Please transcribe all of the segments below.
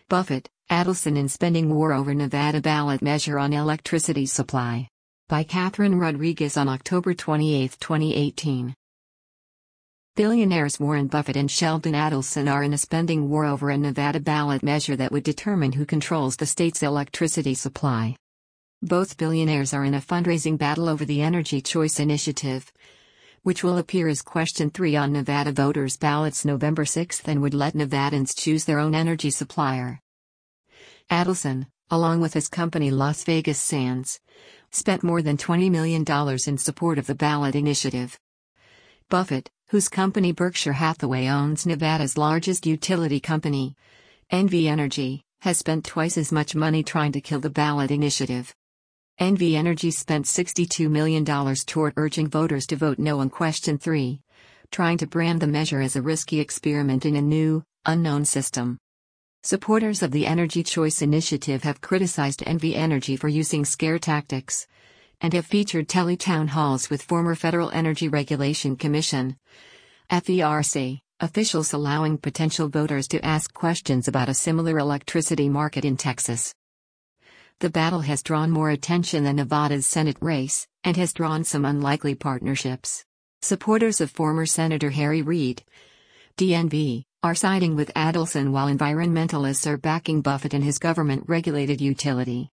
Buffett, Adelson in spending war over Nevada ballot measure on electricity supply. By Catherine Rodriguez on October 28, 2018. Billionaires Warren Buffett and Sheldon Adelson are in a spending war over a Nevada ballot measure that would determine who controls the state's electricity supply. Both billionaires are in a fundraising battle over the Energy Choice Initiative, which will appear as Question 3 on Nevada voters' ballots November 6 and would let Nevadans choose their own energy supplier. Adelson, along with his company Las Vegas Sands, spent more than $20 million in support of the ballot initiative. Buffett, whose company Berkshire Hathaway owns Nevada's largest utility company, NV Energy, has spent twice as much money trying to kill the ballot initiative. NV Energy spent $62 million toward urging voters to vote no on Question 3, trying to brand the measure as a risky experiment in a new, unknown system. Supporters of the Energy Choice Initiative have criticized NV Energy for using scare tactics, and have featured tele-town halls with former Federal Energy Regulation Commission (FERC) officials allowing potential voters to ask questions about a similar electricity market in Texas. The battle has drawn more attention than Nevada's Senate race, and has drawn some unlikely partnerships. Supporters of former Senator Harry Reid, DNV, are siding with Adelson while environmentalists are backing Buffett and his government-regulated utility.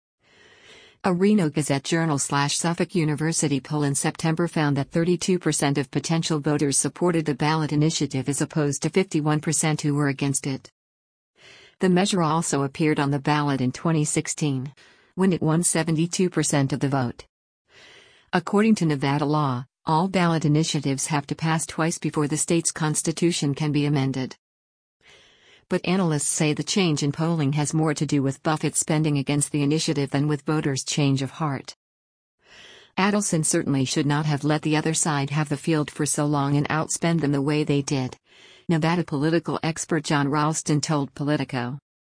A Reno Gazette-Journal/Suffolk University poll in September found that 32% of potential voters supported the ballot initiative as opposed to 51% who were against it. The measure also appeared on the ballot in 2016, when it won 72% of the vote. According to Nevada law, all ballot initiatives have to pass twice before the state's constitution can be amended. But analysts say the change in polling has more to do with Buffett spending against the initiative than with voters' change of heart. Adelson certainly should not have let the other side have the field for so long and outspend them the way they did, Nevada political expert John Ralston told Politico.